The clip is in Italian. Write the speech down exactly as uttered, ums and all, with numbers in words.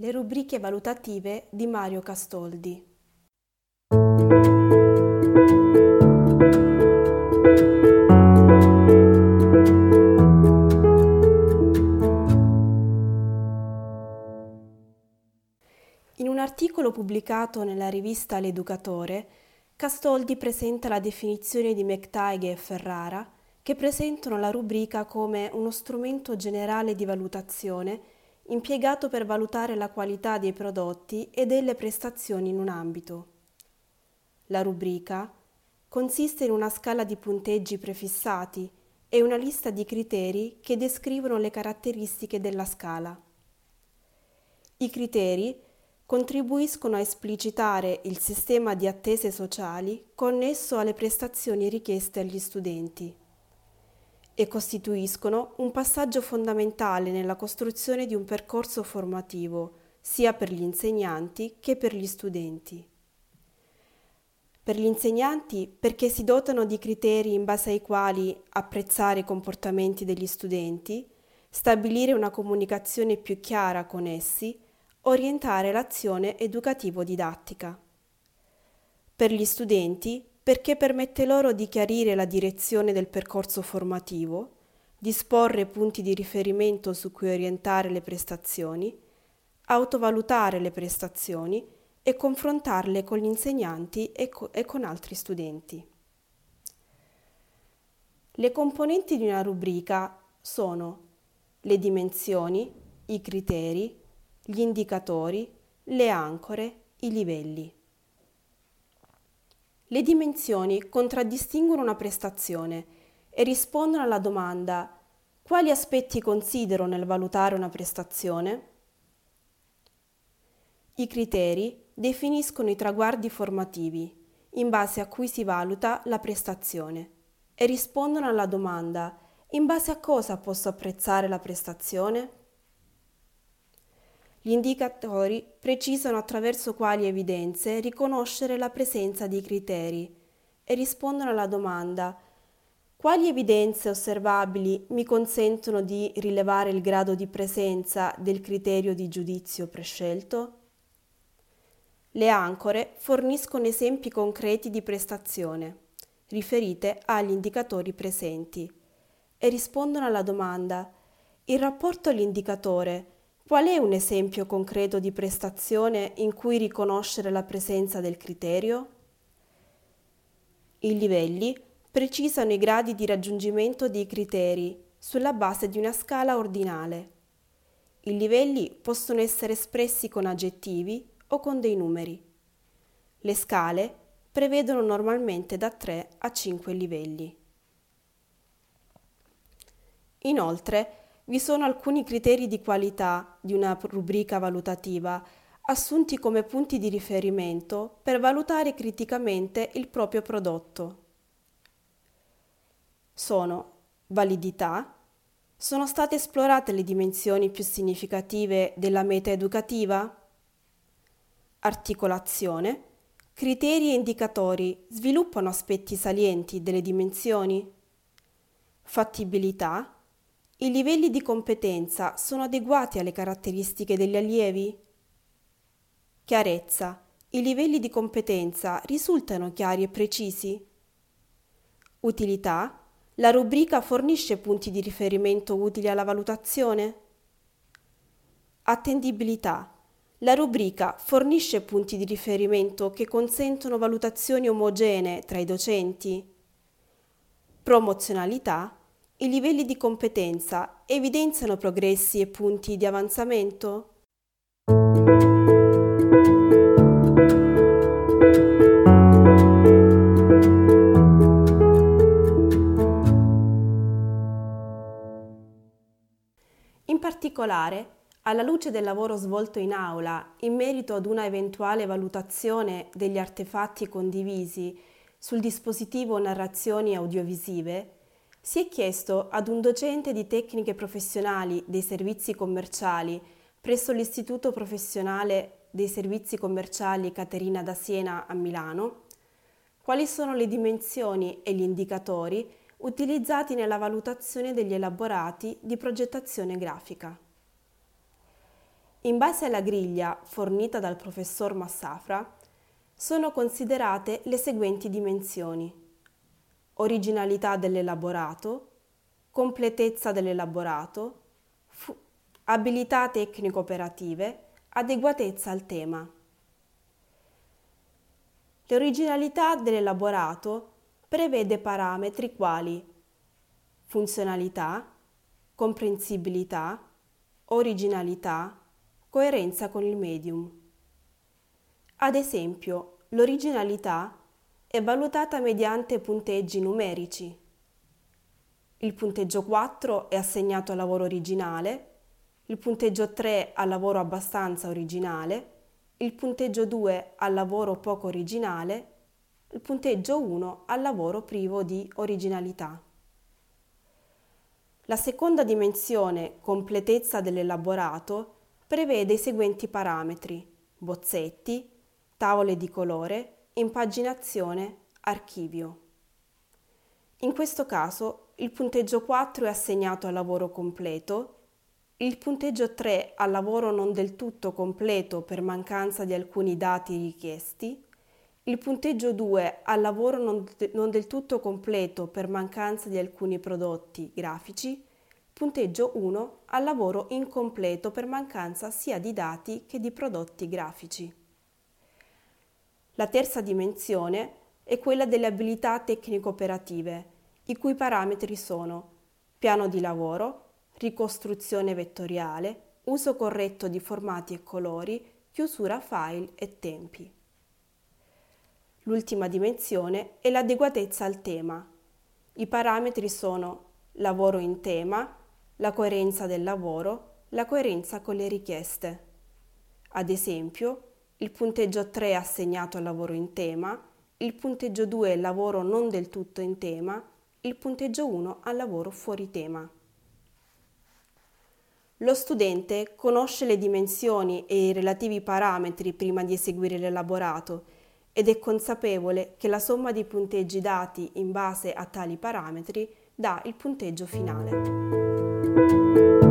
Le rubriche valutative di Mario Castoldi. In un articolo pubblicato nella rivista L'Educatore, Castoldi presenta la definizione di McTighe e Ferrara, che presentano la rubrica come uno strumento generale di valutazione impiegato per valutare la qualità dei prodotti e delle prestazioni in un ambito. La rubrica consiste in una scala di punteggi prefissati e una lista di criteri che descrivono le caratteristiche della scala. I criteri contribuiscono a esplicitare il sistema di attese sociali connesso alle prestazioni richieste agli studenti e costituiscono un passaggio fondamentale nella costruzione di un percorso formativo, sia per gli insegnanti che per gli studenti. Per gli insegnanti perché si dotano di criteri in base ai quali apprezzare i comportamenti degli studenti, stabilire una comunicazione più chiara con essi, orientare l'azione educativo-didattica. Per gli studenti perché permette loro di chiarire la direzione del percorso formativo, disporre punti di riferimento su cui orientare le prestazioni, autovalutare le prestazioni e confrontarle con gli insegnanti e, co- e con altri studenti. Le componenti di una rubrica sono le dimensioni, i criteri, gli indicatori, le ancore, i livelli. Le dimensioni contraddistinguono una prestazione e rispondono alla domanda: quali aspetti considero nel valutare una prestazione? I criteri definiscono i traguardi formativi, in base a cui si valuta la prestazione, e rispondono alla domanda: in base a cosa posso apprezzare la prestazione? Gli indicatori precisano attraverso quali evidenze riconoscere la presenza di criteri e rispondono alla domanda: quali evidenze osservabili mi consentono di rilevare il grado di presenza del criterio di giudizio prescelto? Le ancore forniscono esempi concreti di prestazione, riferite agli indicatori presenti, e rispondono alla domanda: in rapporto all'indicatore, qual è un esempio concreto di prestazione in cui riconoscere la presenza del criterio? I livelli precisano i gradi di raggiungimento dei criteri sulla base di una scala ordinale. I livelli possono essere espressi con aggettivi o con dei numeri. Le scale prevedono normalmente da tre a cinque livelli. Inoltre, vi sono alcuni criteri di qualità di una rubrica valutativa assunti come punti di riferimento per valutare criticamente il proprio prodotto. Sono validità. Sono state esplorate le dimensioni più significative della meta educativa? Articolazione. Criteri e indicatori sviluppano aspetti salienti delle dimensioni? Fattibilità. I livelli di competenza sono adeguati alle caratteristiche degli allievi? Chiarezza. I livelli di competenza risultano chiari e precisi? Utilità. La rubrica fornisce punti di riferimento utili alla valutazione? Attendibilità. La rubrica fornisce punti di riferimento che consentono valutazioni omogenee tra i docenti? Promozionalità. I livelli di competenza evidenziano progressi e punti di avanzamento? In particolare, alla luce del lavoro svolto in aula in merito ad una eventuale valutazione degli artefatti condivisi sul dispositivo narrazioni audiovisive, si è chiesto ad un docente di tecniche professionali dei servizi commerciali presso l'Istituto Professionale dei Servizi Commerciali Caterina da Siena a Milano quali sono le dimensioni e gli indicatori utilizzati nella valutazione degli elaborati di progettazione grafica. In base alla griglia fornita dal professor Massafra, sono considerate le seguenti dimensioni: originalità dell'elaborato, completezza dell'elaborato, fu- abilità tecnico-operative, adeguatezza al tema. L'originalità dell'elaborato prevede parametri quali funzionalità, comprensibilità, originalità, coerenza con il medium. Ad esempio, l'originalità è valutata mediante punteggi numerici. Il punteggio quattro è assegnato al lavoro originale, il punteggio tre al lavoro abbastanza originale, il punteggio due al lavoro poco originale, il punteggio uno al lavoro privo di originalità. La seconda dimensione, completezza dell'elaborato, prevede i seguenti parametri: bozzetti, tavole di colore, impaginazione, archivio. In questo caso il punteggio quattro è assegnato al lavoro completo, il punteggio tre al lavoro non del tutto completo per mancanza di alcuni dati richiesti, il punteggio due al lavoro non, de- non del tutto completo per mancanza di alcuni prodotti grafici, punteggio uno al lavoro incompleto per mancanza sia di dati che di prodotti grafici. La terza dimensione è quella delle abilità tecnico-operative, i cui parametri sono piano di lavoro, ricostruzione vettoriale, uso corretto di formati e colori, chiusura file e tempi. L'ultima dimensione è l'adeguatezza al tema. I parametri sono lavoro in tema, la coerenza del lavoro, la coerenza con le richieste. Ad esempio, il punteggio tre è assegnato al lavoro in tema, il punteggio due è lavoro non del tutto in tema, il punteggio uno al lavoro fuori tema. Lo studente conosce le dimensioni e i relativi parametri prima di eseguire l'elaborato ed è consapevole che la somma di punteggi dati in base a tali parametri dà il punteggio finale.